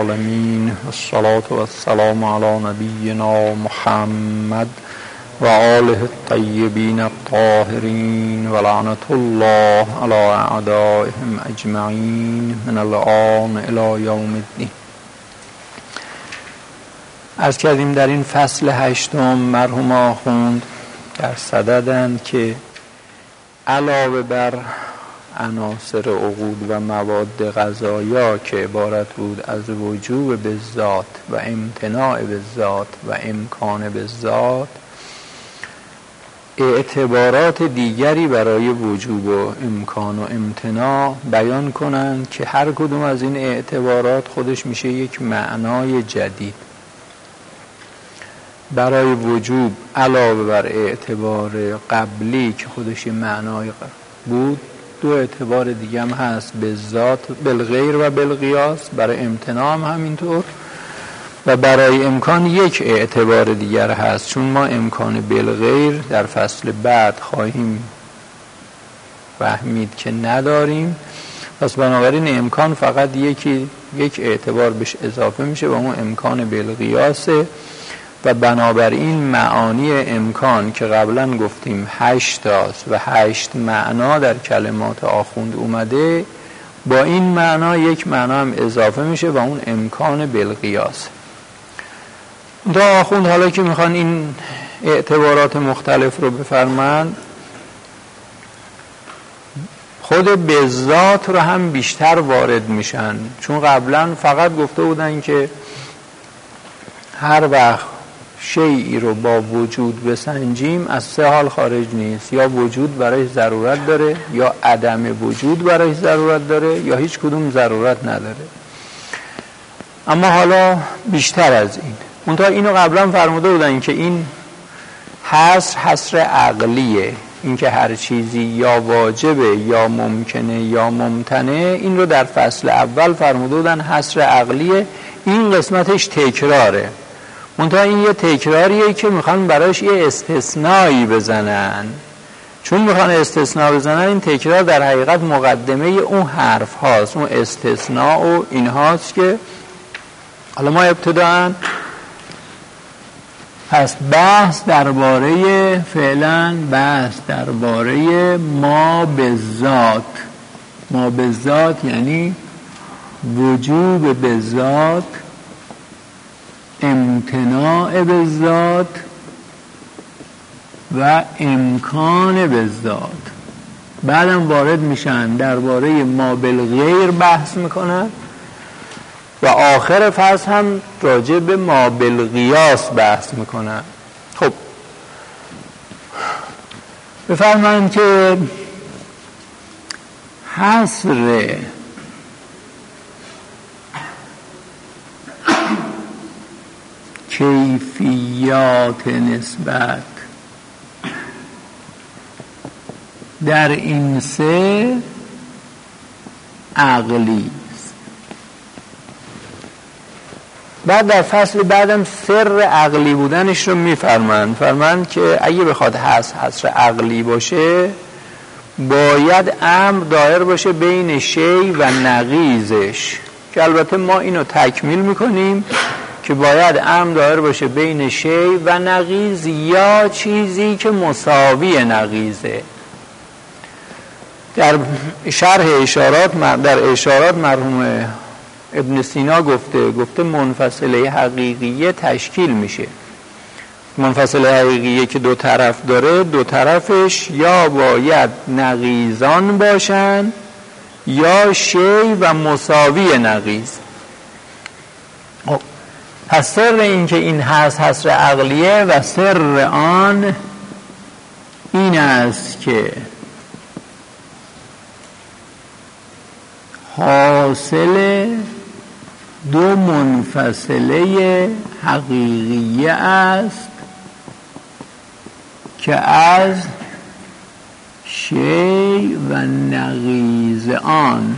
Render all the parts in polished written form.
العالمين والصلاة والسلام على نبينا محمد وآله الطيبين الطاهرين ولعنة الله على أعدائهم أجمعين من الآن إلى يوم الدين. عرض کردیم در این فصل 8 مرحوم آخوند در صددند که علاوه بر عناصر عقود و مواد غذایا که عبارت بود از وجوب بالذات و امتناع بالذات و امکان بالذات، اعتبارات دیگری برای وجوب و امکان و امتناع بیان کنند که هر کدوم از این اعتبارات خودش میشه یک معنای جدید. برای وجوب علاوه بر اعتبار قبلی که خودش معنای بود، دو اعتبار دیگه هم هست، بالذات بالغیر و بالقیاس. برای امتناع هم همینطور و برای امکان یک اعتبار دیگر هست، چون ما امکان بالغیر در فصل بعد خواهیم فهمید که نداریم. پس بنابراین امکان فقط یک اعتبار بهش اضافه میشه و اون امکان بالقیاسه و بنابراین معانی امکان که قبلا گفتیم 8 تاست و 8 معنا در کلمات آخوند اومده، با این معنا یک معنا هم اضافه میشه و اون امکان بالقیاس. دا آخوند حالا که میخوان این اعتبارات مختلف رو بفرمند، خود بالذات رو هم بیشتر وارد میشن، چون قبلا فقط گفته بودن که هر وقت شیئی رو با وجود بسنجیم از 3 حال خارج نیست، یا وجود برای ضرورت داره، یا عدم وجود برای ضرورت داره، یا هیچ کدوم ضرورت نداره. اما حالا بیشتر از این، منتها اینو قبلا فرموده بودن که این حصر عقلیه، این که هر چیزی یا واجبه یا ممکنه یا ممتنه، این رو در فصل اول فرموده بودن حصر عقلیه. این قسمتش تکراره، منتها این یه تکراریه که میخوان براش یه استثنایی بزنن. چون میخوان استثناء بزنن، این تکرار در حقیقت مقدمه اون حرف هاست، اون استثناء و این هاست که حالا ما ابتداً پس بحث درباره ما بالذات. ما بالذات یعنی وجوب بالذات، امتناع بالذات و امکان بالذات. بعدم وارد میشن درباره ما بالغیر بحث میکنن و آخر فصل هم راجع به ما بالقیاس بحث میکنن. خب بفرمایید که حصر کیفیات نسبت در این 3 عقلی است. بعد در فصل بعدم سر عقلی بودنش رو فرمند که اگه بخواد حصر عقلی باشه، باید امر دایر باشه بین شی و نقیضش، که البته ما اینو تکمیل میکنیم که باید امر دایر باشه بین شی و نقیض یا چیزی که مساوی نقیضه. در شرح اشارات مرحوم ابن سینا گفته منفصله حقیقیه تشکیل میشه. منفصله حقیقیه که 2 طرف داره، 2 طرفش یا باید نقیضان باشن یا شی و مساوی نقیض. پس سر این که این حصر عقلیه و سر آن این است که حاصل 2 منفصله حقیقیه است که از شی و نقیض آن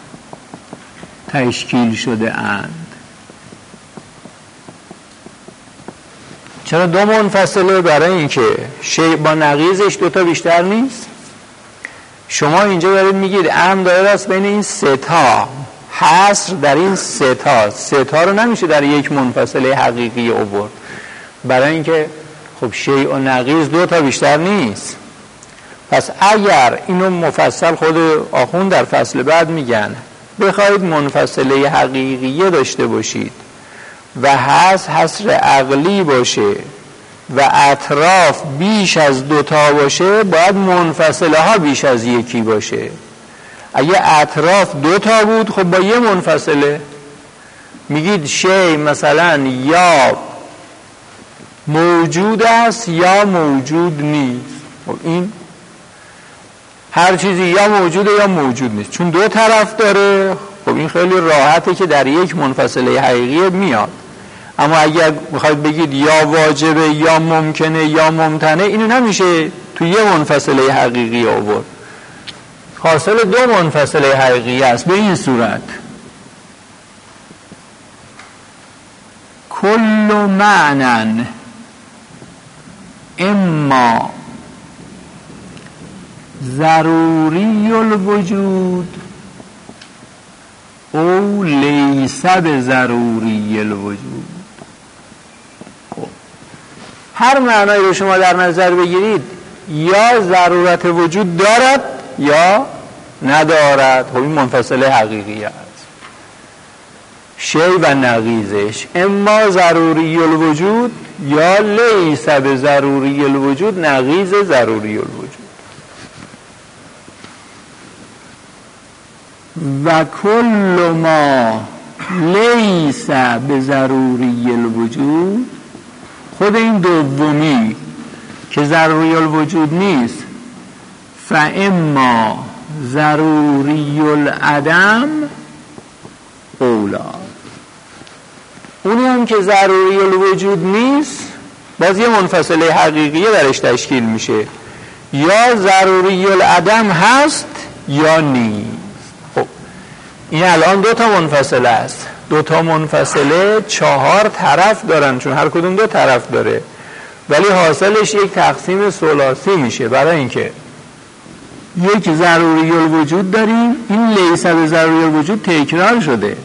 تشکیل شده اند. چرا 2 منفصله؟ برای اینکه شی با نقیضش 2 تا بیشتر نیست. شما اینجا دارید میگید امر دایر است بین این 3 تا حصر در این سه تا رو نمیشه در یک منفصله حقیقی آورد، برای اینکه خب شیء و نقیض 2 تا بیشتر نیست. پس اگر اینو مفصل خود آخوند در فصل بعد میگن بخواید منفصله حقیقیه داشته باشید و حصر عقلی باشه و اطراف بیش از 2 تا باشه، باید منفصله ها بیش از یکی باشه. اگه اطراف 2 تا بود خب با یه منفصله میگید شی مثلا یا موجود است یا موجود نیست. خب این هر چیزی یا موجوده یا موجود نیست، چون 2 طرف داره. خب این خیلی راحته که در یک منفصله حقیقی میاد. اما اگر بخواید بگید یا واجبه یا ممکنه یا ممتنه، اینو نمیشه تو یه منفصله حقیقی آورد. حاصل 2 منفصله حقیقی است به این صورت: کل معنی اما ضروری الوجود او لیس بضروری الوجود. هر معنایی رو شما در نظر بگیرید یا ضرورت وجود دارد یا ندارد. خب این منفصله حقیقی است. شی و نقیضش اما ضروری الوجود یا لیس بضروری الوجود، نقیض ضروری الوجود. و کل ما لیس بضروری الوجود، خود این دومی که ضروری الوجود نیست، فاما ضروری العدم اولا. اونی هم که ضروری الوجود نیست باز یه منفصله حقیقیه درش تشکیل میشه، یا ضروری العدم هست یا نیست. خب این الان 2 تا منفصله است. 2 تا منفصله 4 طرف دارن، چون هر کدوم 2 طرف داره، ولی حاصلش یک تقسیم ثلاثی میشه. برای اینکه یک ضروری الوجود داریم، این لیس بضروری الوجود تکرار شده.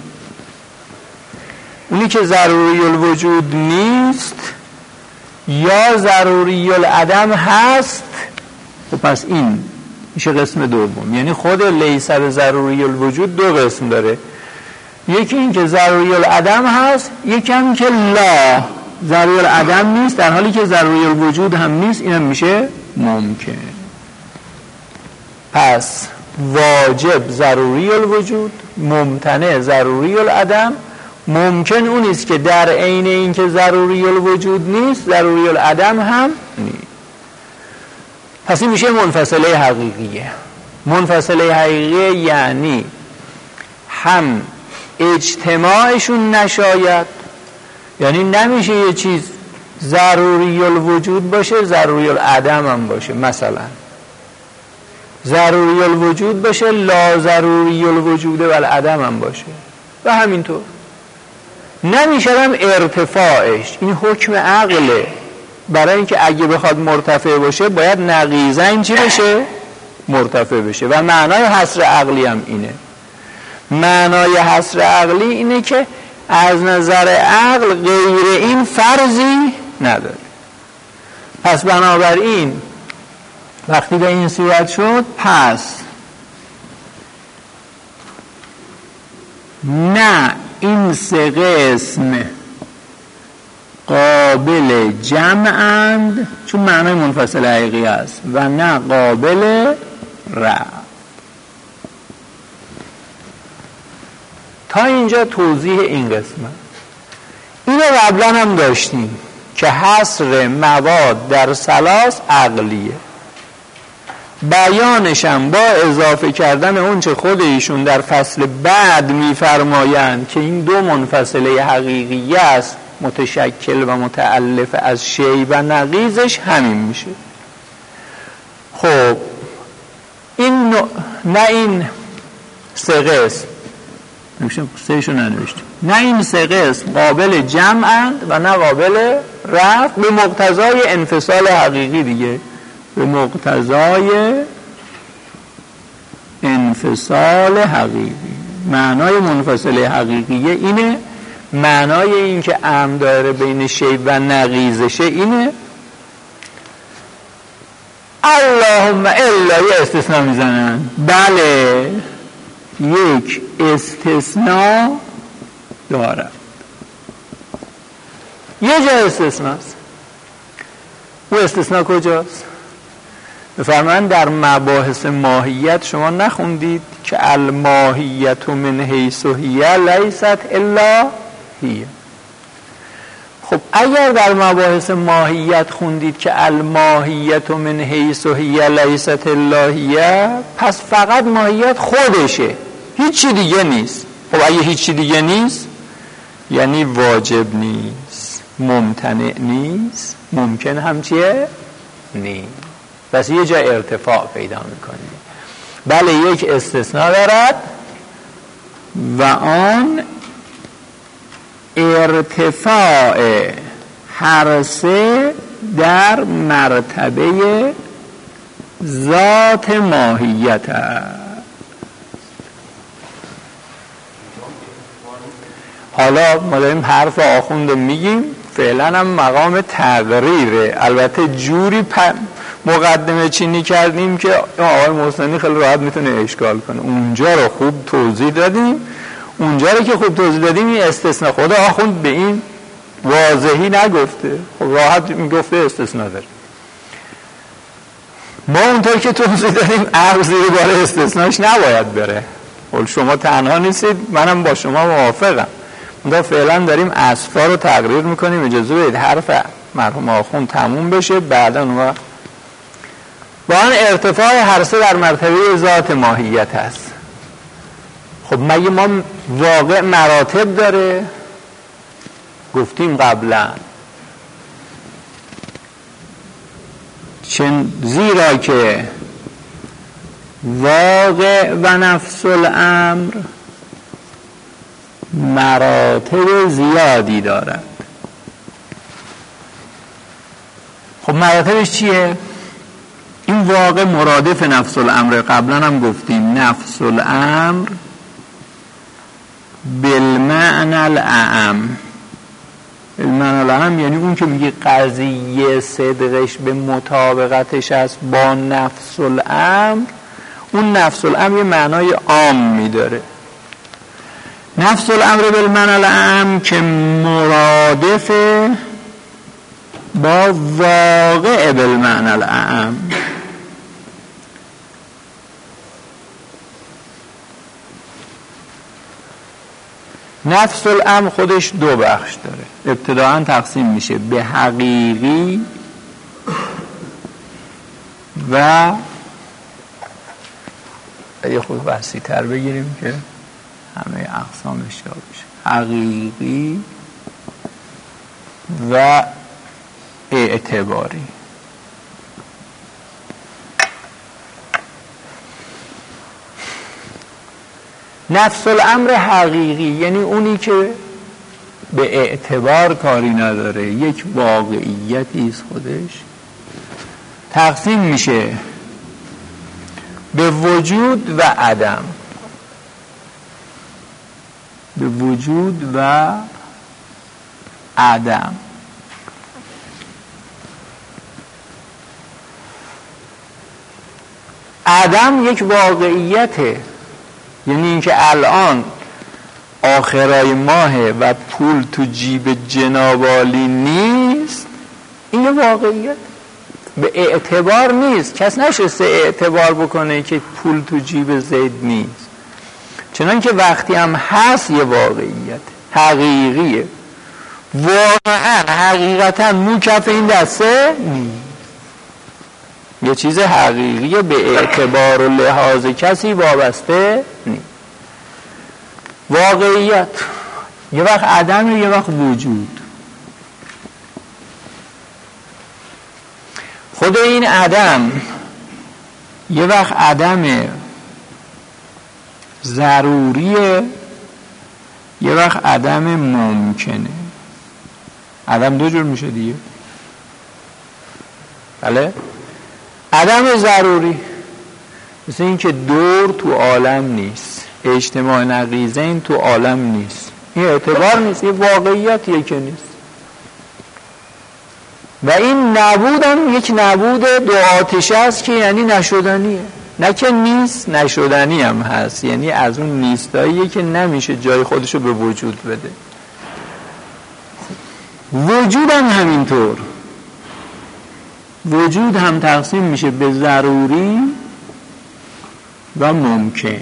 اونی که ضروری الوجود نیست یا ضروری العدم هست، خب پس این میشه قسم دوم. یعنی خود لیس بضروری الوجود 2 قسم داره: یکی این که ضروری العدم هست، یکی هم که لا ضروری العدم نیست در حالی که ضروری الوجود هم نیست، این هم میشه ممکن. پس واجب ضروری الوجود، ممتنع ضروری العدم. ممکن اونیست که در عین این که ضروری الوجود نیست ضروری العدم هم نیست. پس این میشه منفصله حقیقیه. منفصله حقیقیه یعنی هم اجتماعشون نشاید، یعنی نمیشه یه چیز ضروری الوجود باشه ضروری العدم هم باشه. مثلا ضروری الوجود باشه لا ضروری الوجود و العدم هم باشه، و همینطور. نمیشه هم ارتفاعش، این حکم عقله. برای اینکه اگه بخواد مرتفع باشه باید نقیضاً چی بشه؟ مرتفع بشه. و معنای حصر عقلی هم اینه. معنای حصر عقلی اینه که از نظر عقل غیر این فرضی نداره. پس بنابراین وقتی به این صورت شد، پس نه این 3 قسم قابل جمعند، چون معنای منفصل حقیقی است، و نه قابل رفع. تا اینجا توضیح این قسمت. اینو قبلا هم داشتیم که حصر مواد در ثلاث عقلیه. بیانشم با اضافه کردن اون چه خود ایشون در فصل بعد میفرمایند که این 2 منفصله حقیقیه است، متشکل و متألف از شی و نقیضش همین میشه. خب این نه این 3 قسم، نه این 3 قسم قابل جمعند و نه قابل رفع، به مقتضای انفصال حقیقی دیگه، به مقتضای انفصال حقیقی. معنای منفصله حقیقیه اینه، معنای این که امر داره بین شی و نقیضشه اینه. اللهم الا یه استثناء میزنن. بله یک استثناء دارد، یه جا استثناست. او استثناء کجاست؟ بفرمایند در مباحث ماهیت شما نخوندید که الماهیت من حیث هی لیست الا هی؟ خب اگر در مباحث ماهیت خوندید که الماهیت من حیث هی لیست الا هی، پس فقط ماهیت خودشه، هیچی دیگه نیست. خب اگه هیچی دیگه نیست یعنی واجب نیست، ممتنع نیست، ممکن هم چیه؟ نیست. پس یه جا ارتفاع پیدا میکنید. بله یک استثناء دارد و آن ارتفاع هر سه در مرتبه ذات ماهیت است. حالا ما داریم حرف آخوند میگیم، فعلا هم مقام تقریره. البته جوری مقدمه چینی کردیم که آقای محسنی خیلی راحت میتونه اشکال کنه. اونجا رو خوب توضیح دادیم، اونجا رو که خوب توضیح دادیم این استثناء خدا آخوند به این واضحی نگفته، خب راحت میگفته استثناء داره. ما اونطور که توضیح دادیم عقل زیر بار استثناش نباید بره. خب شما تنها نیستید، منم با شما موافقم. اونجا فعلا داریم اصفا رو تقریر میکنیم. اجازه بدید حرف مرحوم آخوند تموم بشه، بعدا اون وقت با آن ارتفاع هر سه در مرتبه ذات ماهیت هست. خب مگه ما واقع مراتب داره؟ گفتیم قبلا زیرا که واقع و نفس الامر مراتب زیادی دارد. خب مراتبش چیه؟ این واقع مرادف نفس الامر. قبلا هم گفتیم نفس الامر بالمعنى الاعم. بالمعنى الاعم یعنی اون که میگه قضیه صدقش به مطابقتش است با نفس الامر، اون نفس الامر یه معنای عام میداره. نفس الامر بالمعنى الاعم که مرادف با واقع بالمعنى الاعم. نفس الامر خودش دو بخش داره. ابتداعا تقسیم میشه به حقیقی و یه خود وسیع تر بگیریم که همه اقسامش جا بشه. حقیقی و اعتباری. نفس الامر حقیقی یعنی اونی که به اعتبار کاری نداره، یک واقعیتی است خودش. تقسیم میشه به وجود و عدم. به وجود و عدم. عدم یک واقعیته، یعنی اینکه الان آخرای ماهه و پول تو جیب جناب عالی نیست، این یه واقعیت. به اعتبار نیست، کس نشسته اعتبار بکنه که پول تو جیب زید نیست. چنان که وقتی هم هست یه واقعیت حقیقیه، واقعا حقیقتا مو کف این دسته نیست، یه چیز حقیقیه، به اعتبار و لحاظ کسی وابسته نیست. واقعیت یه وقت عدم و یه وقت وجود. خود این عدم یه وقت عدم ضروریه، یه وقت عدم ممکنه. عدم دو جور میشه دیگه. بله؟ عدم ضروری مثل این که دور تو عالم نیست، اجتماع نقیضین تو عالم نیست. این اعتبار نیست، این واقعیتیه که نیست. و این نبود هم یک نبود دو آتشه است که یعنی نشدنیه، نه که نیست، نشدنی هم هست، یعنی از اون نیستاییه که نمیشه جای خودشو به وجود بده. وجود هم همینطور، وجود هم تقسیم میشه به ضروری و ممکن.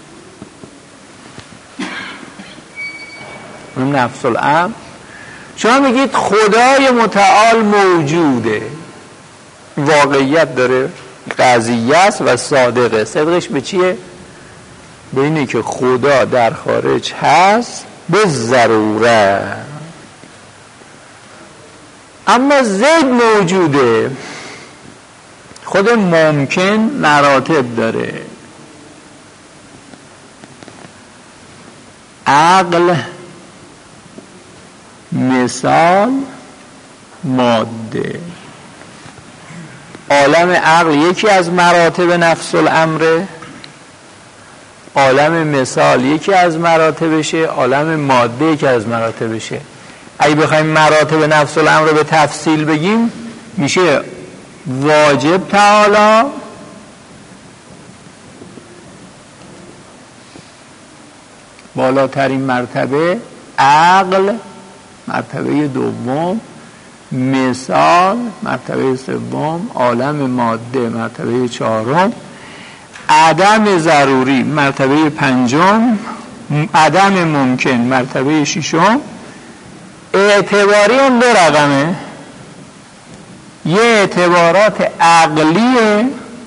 اون نفس الامر. شما میگید خدای متعال موجوده، واقعیت داره، قضیه است و صادقه. صدقش به چیه؟ به اینه که خدا در خارج هست به ضرورت. اما زید موجوده. خود ممکن مراتب داره، عقل، مثال، ماده. عالم عقل یکی از مراتب نفس الامره، عالم مثال یکی از مراتبشه، عالم ماده یکی از مراتبشه. اگه بخوایم مراتب نفس الامر رو به تفصیل بگیم میشه واجب تعالی، بالاترین مرتبه، عقل مرتبه دوم، مثال مرتبه سوم، عالم ماده مرتبه چهارم، عدم ضروری مرتبه پنجم، عدم ممکن مرتبه ششم. اعتباری هم دو رقمه، یه اعتبارات عقلیه،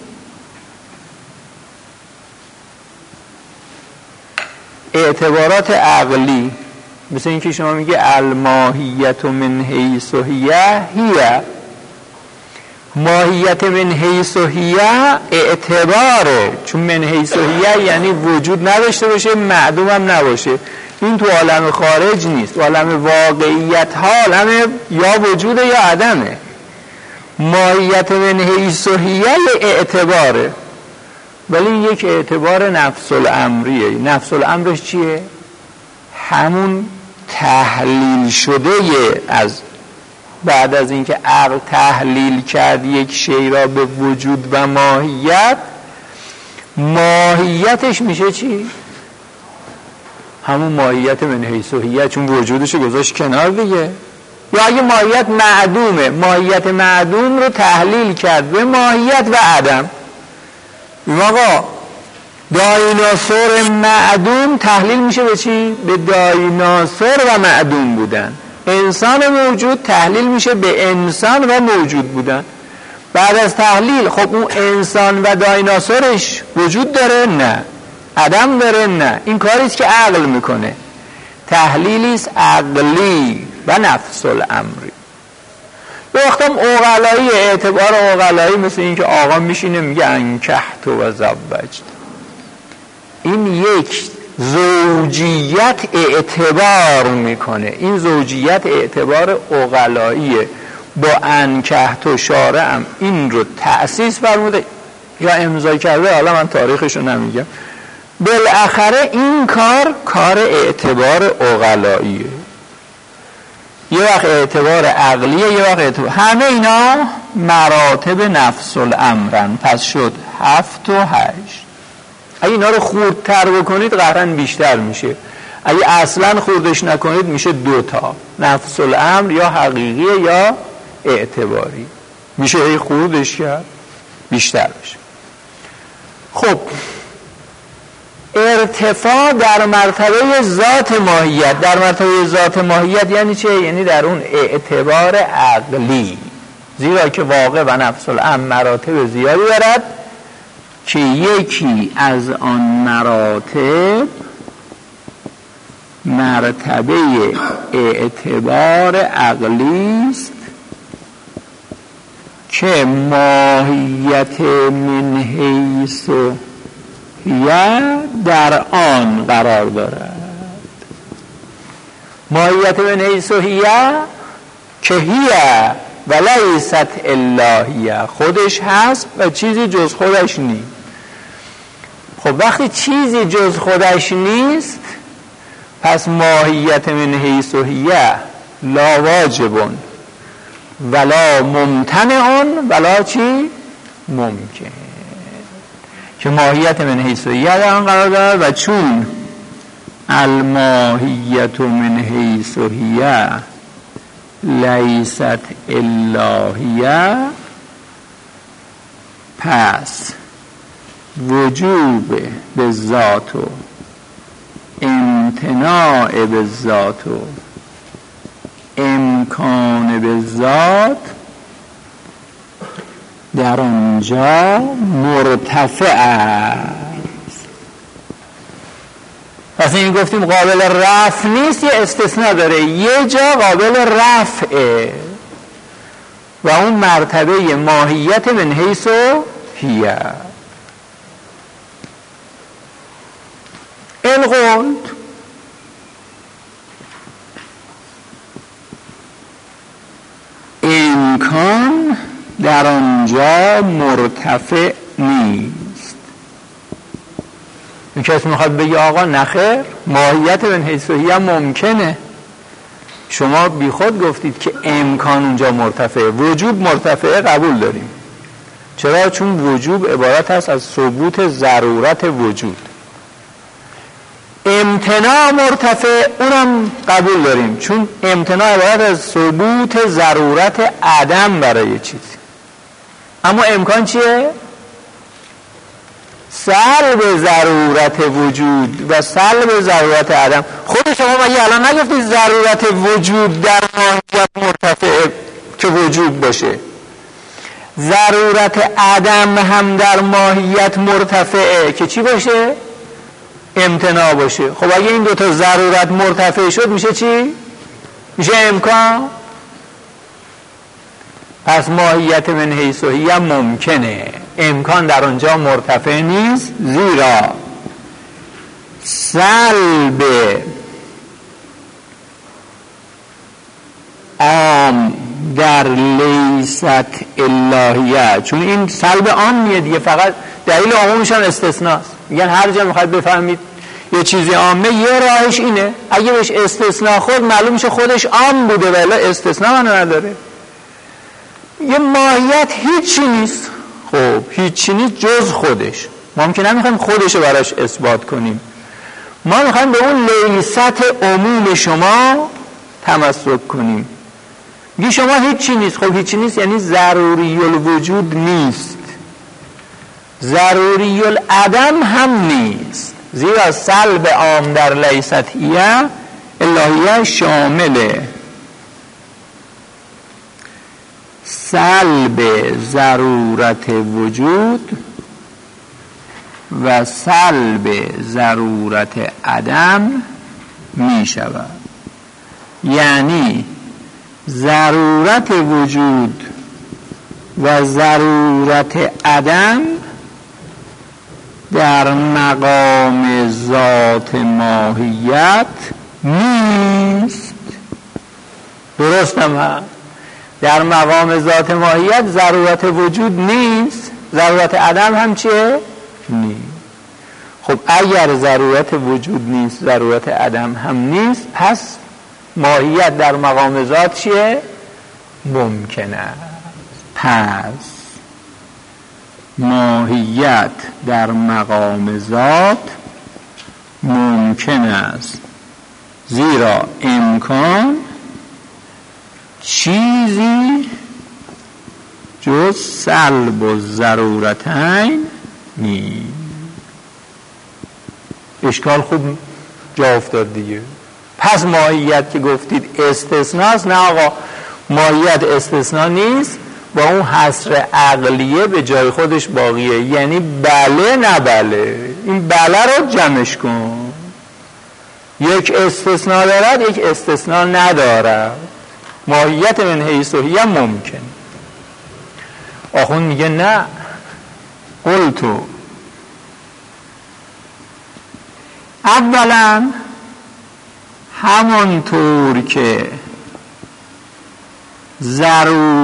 اعتبارات عقلی مثل اینکه شما میگه الماهیت من حیث هیه هیه، ماهیت من حیث هیه اعتباره، چون من حیث هیه یعنی وجود نداشته باشه، معدوم هم نباشه. این تو عالم خارج نیست، تو عالم واقعیت ها عالم یا وجوده یا عدمه. ماهیت من حیث هیه اعتباره، ولی یک اعتبار نفس الامریه. نفس الامرش چیه؟ همون تحلیل شده از بعد از اینکه عقل تحلیل کرد یک شی را به وجود و ماهیت، ماهیتش میشه چی؟ همون ماهیت من حیث هیه، چون وجودشو گذاشت کنار دیگه. یا اگه ماهیت معدومه، ماهیت معدوم رو تحلیل کرد به ماهیت و عدم. آقا دایناسور معدوم تحلیل میشه به چی؟ به دایناسور و معدوم بودن. انسان موجود تحلیل میشه به انسان و موجود بودن. بعد از تحلیل خب اون انسان و دایناسورش وجود داره؟ نه. عدم داره؟ نه. این کاریست که عقل میکنه، تحلیلیست عقلی و نفس الامری. به وقتم عقلایی، اعتبار عقلایی مثل این که آقا میشینه میگه انکحت و زوجت، این یک زوجیت اعتبار میکنه. این زوجیت اعتبار عقلاییه. با انکحت و شارعم این رو تأسیس فرموده یا امضا کرده، حالا من تاریخشو نمیگم. بالاخره این کار اعتبار عقلاییه. یه وقت اعتبار عقلیه، یه وقت اعتبار، همه اینا مراتب نفس الامرن. پس شد 7 و 8. اگه اینا رو خوردتر بکنید قطعاً بیشتر میشه، اگه اصلا خوردش نکنید میشه 2 تا. نفس الامر یا حقیقیه یا اعتباری، میشه ای خوردش کرد بیشتر بشه. خب ارتفاع در مرتبه ذات ماهیت. در مرتبه ذات ماهیت یعنی چه؟ یعنی در اون اعتبار عقلی، زیرا که واقع و نفس الامر مراتب زیادی دارد که یکی از آن مراتب مرتبه اعتبار عقلی است که ماهیت من حیث یا در آن قرار دارد. ماهیت من حیث هیه که هیه و لیست الا هیه، خودش هست و چیزی جز خودش نیست. خب وقتی چیزی جز خودش نیست، پس ماهیت من حیث هیه لا واجبون ولا ممتنعون ولا چی؟ ممکن. که ماهیت من حیث هیه در آن قرار دارد و چون الماهیت من حیث هیه لیست الا هیه، پس وجوب به ذات و امتناع به ذات و امکان به ذات در آنجا مرتفع است. پس این گفتیم قابل رفع نیست، یه استثناء داره، یه جا قابل رفعه و اون مرتبه ماهیت من حیث هیه. القلت امکان در آنجا مرتفع نیست. این کسی میخواد بگه آقا نخیر، ماهیت من حیث هیه ممکنه. شما بی خود گفتید که امکان اونجا مرتفعه، وجوب مرتفعه قبول داریم. چرا؟ چون وجوب عبارت است از ثبوت ضرورت وجود. امتناع مرتفع اونم قبول داریم، چون امتناع عبارت از ثبوت ضرورت عدم برای چیزی. اما امکان چیه؟ سلب ضرورت وجود و سلب ضرورت عدم. خود شما مگه الان نگفتید ضرورت وجود در ماهیت مرتفع که وجود باشه، ضرورت عدم هم در ماهیت مرتفعه که چی باشه؟ امتناع باشه. خب اگه این دوتا ضرورت مرتفع شد میشه چی؟ میشه امکان. پس ماهیت من حیث هیه ممکنه، امکان در آنجا مرتفع نیست، زیرا سلب عام در لیست الهیه، چون این سلب عام میه دیگه، فقط دلیل عمومش هم استثناست. میگن هر جا میخواید بفهمید یه چیزی عامه، یه راهش اینه، اگه بهش استثناء خود معلوم میشه خودش عام بوده ولی استثناء من نداره. یه ماهیت هیچی نیست، خب هیچی نیست جز خودش. ما که نمیخوایم خودشو براش اثبات کنیم، ما میخوایم به اون لیست عموم شما تمسک کنیم. میگه شما هیچی نیست، خب هیچی نیست یعنی ضروری الوجود نیست، ضروری العدم هم نیست، زیرا سلب عام در لیست هیه الهیه شامله سلب ضرورت وجود و سلب ضرورت عدم می شود. یعنی ضرورت وجود و ضرورت عدم در مقام ذات ماهیت نیست. درست هم هست، در مقام ذات ماهیت ضرورت وجود نیست، ضرورت عدم هم چیه؟ نیست. خب اگر ضرورت وجود نیست، ضرورت عدم هم نیست، پس ماهیت در مقام ذات چیه؟ ممکنه. پس ماهیت در مقام ذات ممکن است، زیرا امکان چیزی جز سلب و ضرورتین نیست. اشکال خوب جا افتاد دیگه. پس ماهیت که گفتید استثناست، نه آقا ماهیت استثناء نیست، با اون حصر عقلیه به جای خودش باقیه، یعنی بله نه بله. این بله رو جمعش کن، یک استثناء دارد یک استثناء ندارد. ماهیت من حیث هیه ممکن. آخون میگه نه، قلتو اولا همانطور که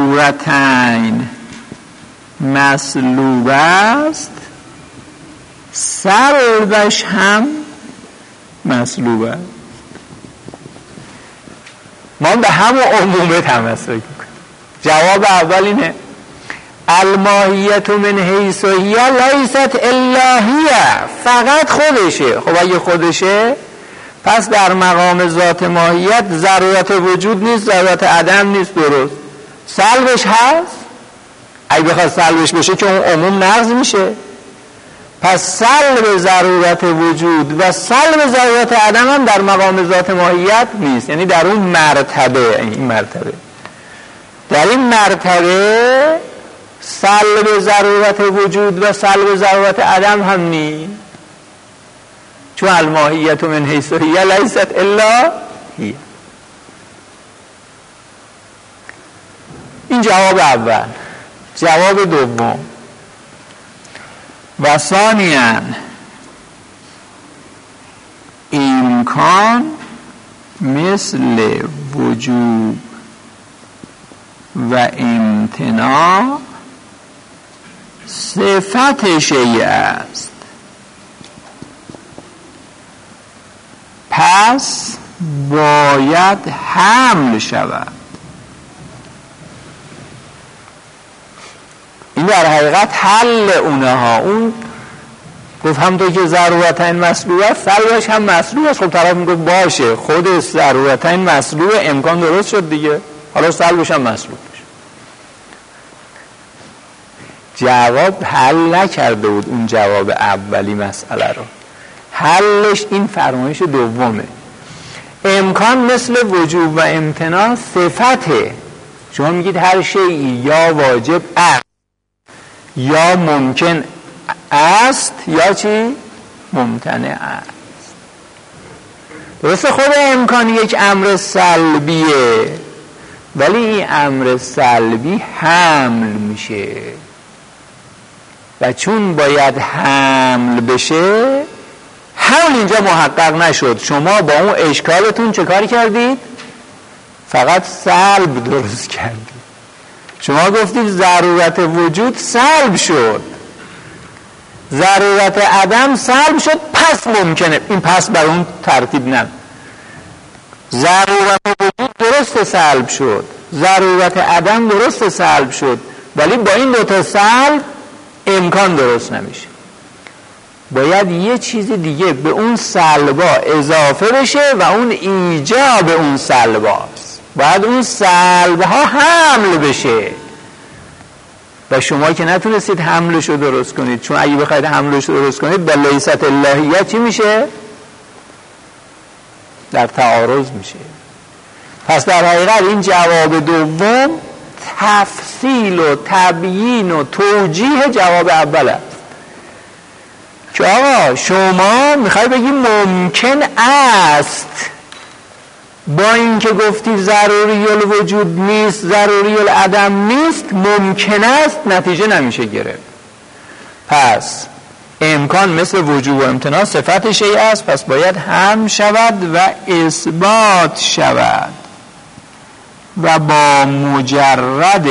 ضرورتین مسلوب است سلبش هم مسلوب است. ما به همون عمومه تمسک میکنیم. جواب اول اینه الماهیت من حیث هی لیست الا هی، فقط خودشه. خب اگه خودشه پس در مقام ذات ماهیت ضرورت وجود نیست، ضرورت عدم نیست. درست. سلبش هست، اگه بخواد سلبش بشه که اون عموم نقض میشه. پس سلب ضرورت وجود و سلب ضرورت عدم هم در مقام ذات ماهیت نیست، یعنی در اون مرتبه. در این مرتبه سلب ضرورت وجود و سلب ضرورت عدم هم نیست، چون الماهیت من حیث هی لیست الا هی. این جواب اول. جواب دوم و ثانیاً امکان مثل وجوب و امتناع صفت شیء است، پس باید حمل شود. این در حقیقت حل اونها. اون گفت همونطور که ضرورتاً مسلوب است سلبش هم مسلوب است. خب طرف میگه باشه خود ضرورتاً مسلوب، امکان درست شد دیگه، حالا سلبش هم مسلوب بشه. جواب حل نکرده بود اون جواب اولی مسئله رو. حلش این فرمایش دومه. امکان مثل وجوب و امتناع صفته. شما میگید هر شیئی یا واجب است یا ممکن است یا چی؟ ممتنع است. درسته خود امکان یک امر سلبیه، ولی این امر سلبی حمل میشه و چون باید حمل بشه حمل اینجا محقق نشد. شما با اون اشکالتون چه کار کردید؟ فقط سلب درست کردید. شما گفتید ضرورت وجود سلب شد، ضرورت عدم سلب شد، پس ممکنه. این پس بر اون ترتیب نه. ضرورت وجود درست سلب شد، ضرورت عدم درست سلب شد، ولی با این دوتا سلب امکان درست نمیشه. باید یه چیز دیگه به اون سلبا اضافه بشه و اون ایجاب اون سلباست. باید اون سلبها حمل بشه و شما که نتونستید حملش رو درست کنید، چون اگه بخواید حملش رو درست کنید با لیست اللهیه چی میشه؟ در تعارض میشه. پس در حقیقت این جواب دوم تفصیل و تبیین و توجیه جواب اول است که آقا شما میخوای بگی ممکن است، با اینکه گفتی ضروری الوجود نیست ضروری العدم نیست، ممکن است نتیجه نمیشه گرفت. پس امکان مثل وجوب و امتناع صفت شیء است، پس باید هم شود و اثبات شود و با مجرد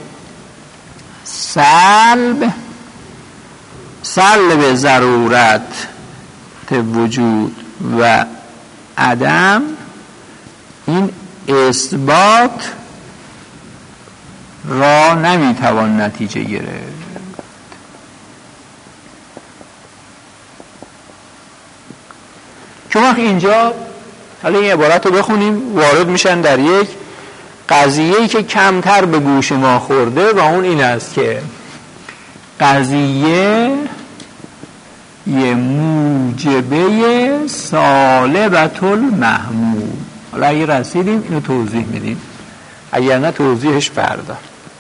سلب ضرورت وجود و عدم این اثبات را نمیتوان نتیجه گرفت. که وقت اینجا حالا این عبارت رو بخونیم، وارد میشن در یک قضیه‌ای که کمتر به گوش ما خورده و اون این است که قضیه یه موجبه سالبت المحمول. حالا اگه رسیدیم اینو توضیح میدیم، اگر نه توضیحش فردا.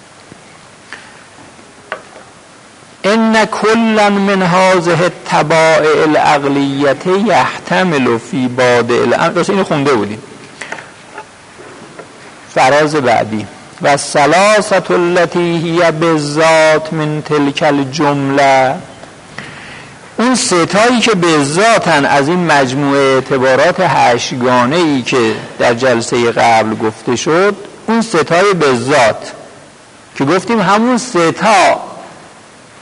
ان کلا من هذه الطبائع العقلیه یحتمل فی بادئ الامر. راست اینو خونده بودیم. فراز بعدی و الثلاثه التي هي بالذات من تلك الجمله، اون ستایی که به ذاتن از این مجموعه اعتبارات هشتگانه ای که در جلسه قبل گفته شد، اون ستای به ذات که گفتیم همون ستا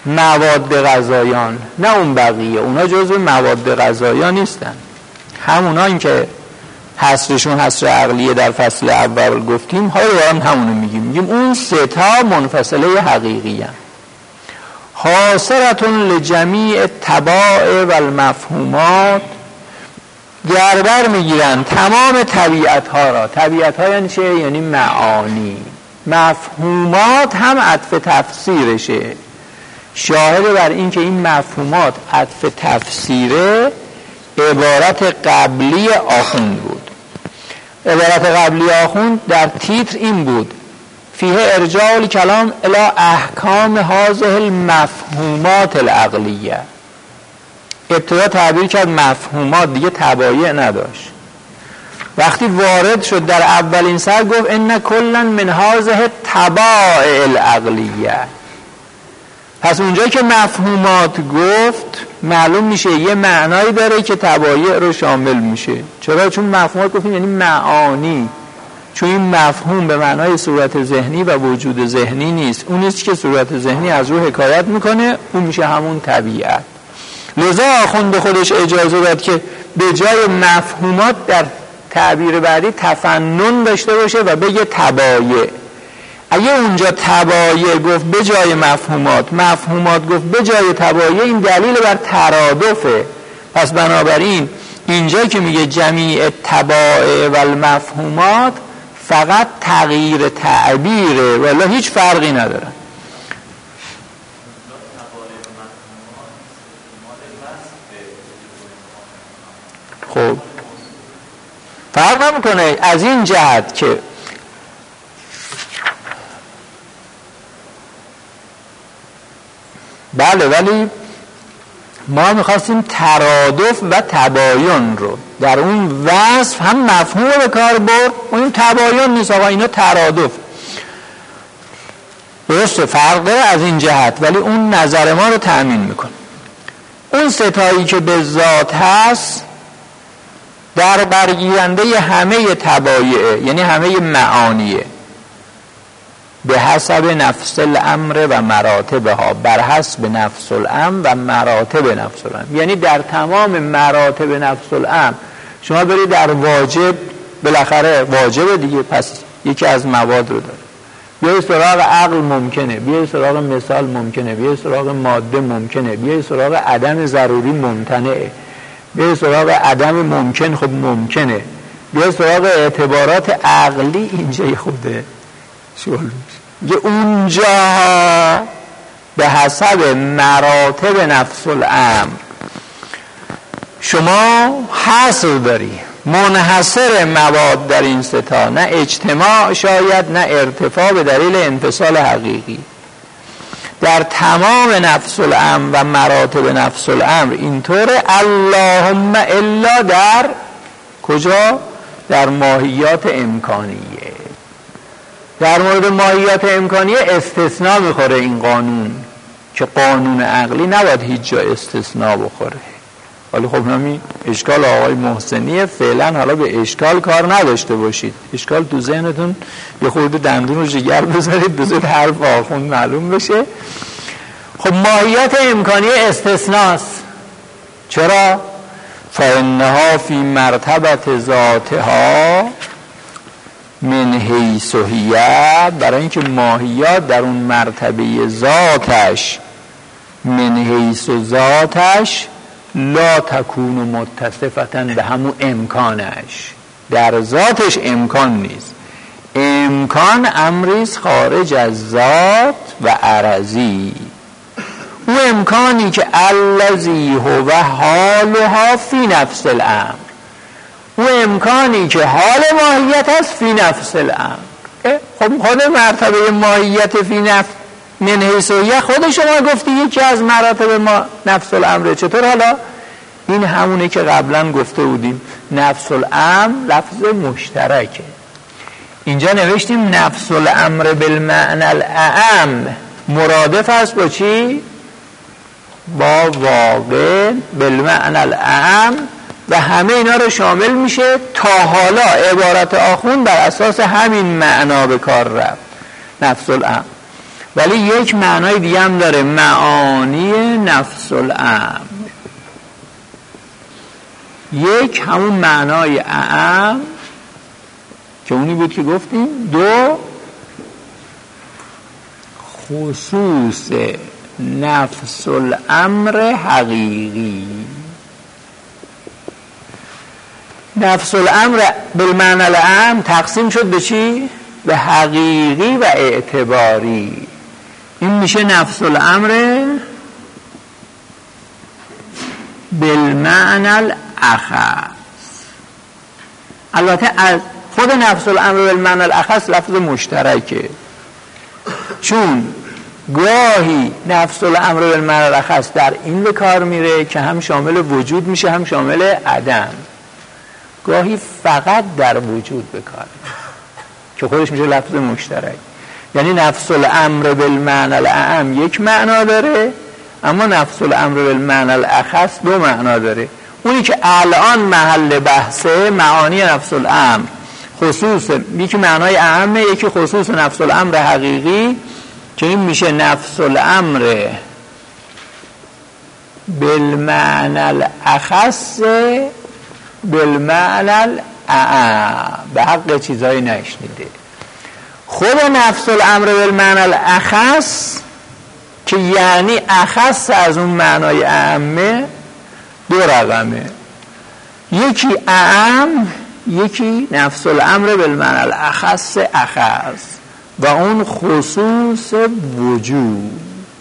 مواد غذایان، نه اون بقیه، اونا جزو مواد غذایا نیستن. همونان که حصرشون حصر عقلیه در فصل اول گفتیم، حالا دارم همونو میگیم اون سه تا منفصله حقیقی هم. حاصرتون لجمیع تباع و المفهومات، دربر میگیرن تمام طبیعت ها را. طبیعت ها یعنی چه؟ یعنی معانی. مفهومات هم عطف تفسیرشه. شاهد بر این که این مفهومات عطف تفسیره عبارت قبلی آخوند بود. عبارت قبلی آخوند در تیتر این بود: فیه ارجاع الکلام الی احکام هذه المفهومات العقلیه. ابتدا تعبیر کرد مفهومات، دیگه تبایع نداشت. وقتی وارد شد در اولین سر گفت ان کلا من هذه تباع العقلیه. پس اونجایی که مفهومات گفت معلوم میشه یه معنایی داره که تبایع رو شامل میشه. چرا؟ چون مفهومات گفتیم یعنی معانی، چون این مفهوم به معنای صورت ذهنی و وجود ذهنی نیست، اون نیست که صورت ذهنی از روح حکایت میکنه، اون میشه همون طبیعت. لذا آخوند به خودش اجازه داد که به جای مفهومات در تعبیر بعدی تفنن داشته باشه و بگه تبایع. اگه اونجا تبایع گفت به جای مفهومات، مفهومات گفت به جای تبایع، این دلیل بر ترادفه. پس بنابراین اینجا که میگه جمیع تباع و المفهومات فقط تغییر تعبیره ولی هیچ فرقی نداره. خب فرق نمیکنه از این جهت که بله، ولی ما میخواستیم ترادف و تباین رو در اون وصف هم مفهوم رو به کار برد. اون تباین نیست آقا، اینا ترادف. درسته فرقه از این جهت، ولی اون نظر ما رو تأمین میکنه. اون ستایی که به ذات هست در برگیرنده همه تبایعه، یعنی همه معانیه، به حسب نفس الامر و مراتبها، بر حسب نفس الامر و مراتب نفس الامر. یعنی در تمام مراتب نفس الامر شما برید در واجب، بالاخره واجب دیگه، پس یکی از مواد رو داره. بیای سراغ عقل ممکنه، بیای سراغ مثال ممکنه، بیای سراغ ماده ممکنه، بیای سراغ عدم ضروری ممتنعه، بیای سراغ عدم ممکن خب ممکنه، بیای سراغ اعتبارات عقلی، اینجا خوده شغل میشه. اونجا به حسب مراتب نفس الامر شما حصر داری، منحصر مواد در این ستا، نه اجتماع شاید نه ارتفاع به دلیل انفصال حقیقی. در تمام نفس الامر و مراتب نفس الامر اینطوره. اللهم الا در کجا؟ در ماهیات امکانیه. در مورد ماهیات امکانیه استثناء میخوره این قانون که قانون عقلی نباید هیچ جا استثناء بخوره. ولی خب همین اشکال آقای محسنیه. فعلا حالا به اشکال کار نداشته باشید، اشکال تو ذهنتون یه خورده دندون رو جگر بذارید بذارید حرف آخوند معلوم بشه. خب ماهیات امکانیه استثناست. چرا؟ فانها فی مرتبت ذاتها من حیث هی، برای اینکه ماهیات در اون مرتبه ذاتش، من حیث ذاتش لا تکون متصفتا به همون امکانش، در ذاتش امکان نیست. امکان امریست خارج از ذات و عرضی. او امکانی که الذی هو حالها فی نفس الامر، او امکانی که حال ماهیت است فی نفس الامر. خب خود مرتبه ماهیت فی نفس من حیثیه خود شما گفتی یکی از مراتب ما نفس الامر. چطور حالا؟ این همونه که قبلا گفته بودیم نفس الامر لفظ مشترکه. اینجا نوشتیم نفس الامر بالمعنى الاعم مرادف است با چی؟ با واقع بالمعنى الاعم و همه اینا رو شامل میشه. تا حالا عبارت آخوند بر اساس همین معنا به کار رفت، نفس الامر. ولی یک معنای دیگه هم داره، معانی نفس الامر. یک همون معنای اعم که اونی بود که گفتیم، دو خصوص نفس الامر حقیقی. نفس الامر بالمعنى العام تقسیم شد به چی؟ به حقیقی و اعتباری. این میشه نفس الامر بالمعنى الاخص. البته از خود نفس الامر بالمعنى الاخص لفظ مشترکه، چون گاهی نفس الامر بالمعنى الاخص در این به کار میره که هم شامل وجود میشه هم شامل عدم، گاهی فقط در وجود به کار میره که خودش میشه لفظ مشترک. یعنی نفس الامر بالمعنى الاعم یک معنا داره، اما نفس الامر بالمعنى الاخص دو معنا داره. اونی که الان محل بحثه معانی نفس الامر، خصوص یکی معنای اعمه، یکی خصوص نفس الامر حقیقی که این میشه نفس الامر بالمعنى الاخص بالمعنى الاعم. به حق چیزایی نشنیده. خود نفس الامر بالمعنى الاخص که یعنی اخص از اون معنای اعمه دو رقمه، یکی اعم یکی نفس الامر بالمعنى الاخص اخص و اون خصوص وجود.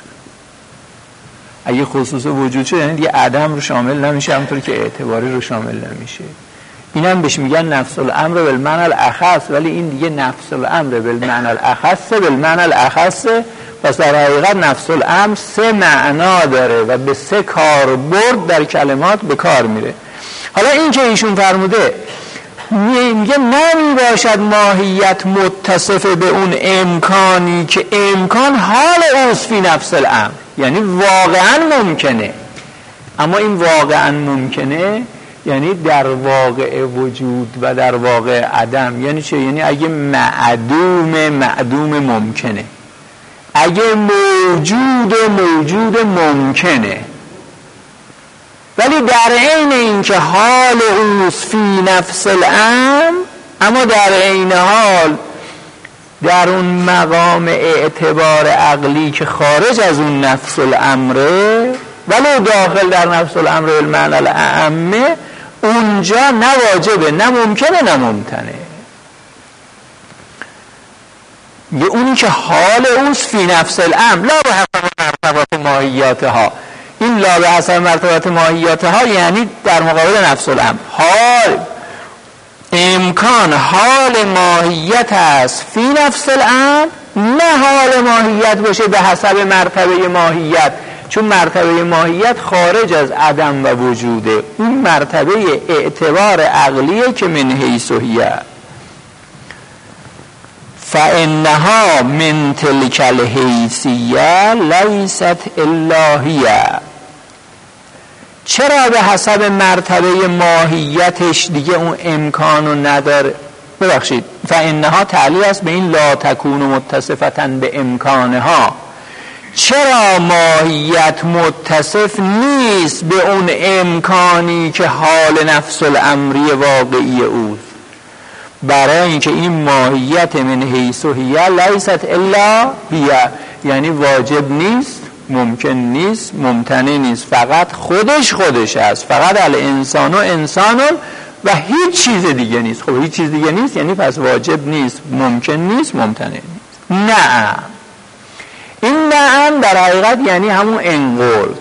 اگه خصوص وجود شد یعنی دیگه عدم رو شامل نمیشه، همونطور که اعتباری رو شامل نمیشه. اینم بهش میگن نفس الامر بالمعنى الاخص، ولی این دیگه نفس الامر بالمعنى الاخص بالمعنى الاخص. پس در حقیقت نفس الامر سه معنا داره و به سه کاربرد در کلمات به کار میره. حالا این که ایشون فرموده میگه نمی باشد ماهیت متصف به اون امکانی که امکان حال اوست فی نفس الامر، یعنی واقعا ممکنه. اما این واقعا ممکنه یعنی در واقع وجود و در واقع عدم. یعنی چه؟ یعنی اگه معدوم ممکنه، اگه موجود ممکنه، ولی در عین اینکه حال اوست فی نفس الامر، اما در عین حال در اون مقام اعتبار عقلی که خارج از اون نفس الامره ولی داخل در نفس الامر بالمعنى الاعم، اونجا نه واجبه نه ممکنه نه ممتنه. یه اونی که حال اوست فی نفس الامر لا به حسب مرتبات ماهیاتها. این لا به حسب مرتبات ماهیاتها یعنی در مقابل نفس الامر. حال امکان حال ماهیت است فی نفس الامر، نه حال ماهیت باشه به حسب مرتبه ماهیت، چون مرتبه ماهیت خارج از عدم و وجوده. اون مرتبه اعتبار عقلیه که من حیث هیه. فانها من تلک الحیثیه لیست الا هیه. چرا به حسب مرتبه ماهیتش دیگه اون امکانو نداره؟ ببخشید، فانها تعلیق است به این لا تکون متصفة به امکانها. چرا ماهیت متصف نیست به اون امکانی که حال نفس الامری واقعی اوست؟ برای اینکه این ماهیت من حیث هیه لیست الا هیه، یعنی واجب نیست، ممکن نیست، ممتنع نیست، فقط خودش است. فقط الانسان و انسان و هیچ چیز دیگه نیست. خب هیچ چیز دیگه نیست یعنی پس واجب نیست، ممکن نیست، ممتنع نیست. نه، این نعم در حقیقت یعنی همون انقلت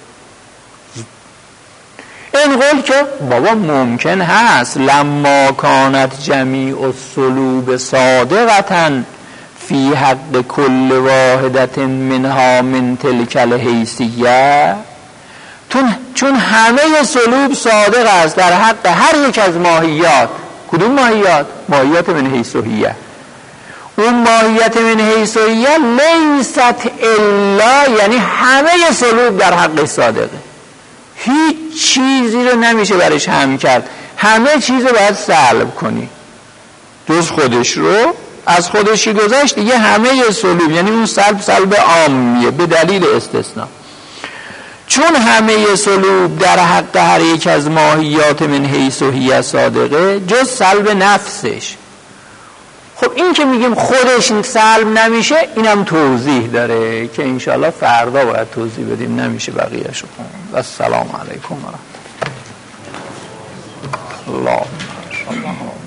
که بابا ممکن هست. لما کانت جمیع السلوب صادقة فی حق کل واحدت منها من تلک الحیثیه، چون همه سلوب صادق است در حق هر یک از ماهیات. کدوم ماهیات؟ ماهیات من حیث هیه. اون ماهیت من حیث هیه لیست الا، یعنی همه سلوب در حق صادقه. هیچ چیزی رو نمیشه برش هم کرد، همه چیز رو باید سلب کنی جز خودش رو از خودشی گذشت دیگه همه سلوب، یعنی اون سلب عامیه به دلیل استثناء. چون همه سلوب در حق هر یک از ماهیات من حیث و هی صادقه جز سلب نفسش. خب این که میگیم خودش سلب نمیشه اینم توضیح داره که انشاءالله فردا باید توضیح بدیم، نمیشه بقیه‌شو. السلام علیکم و رحمت الله.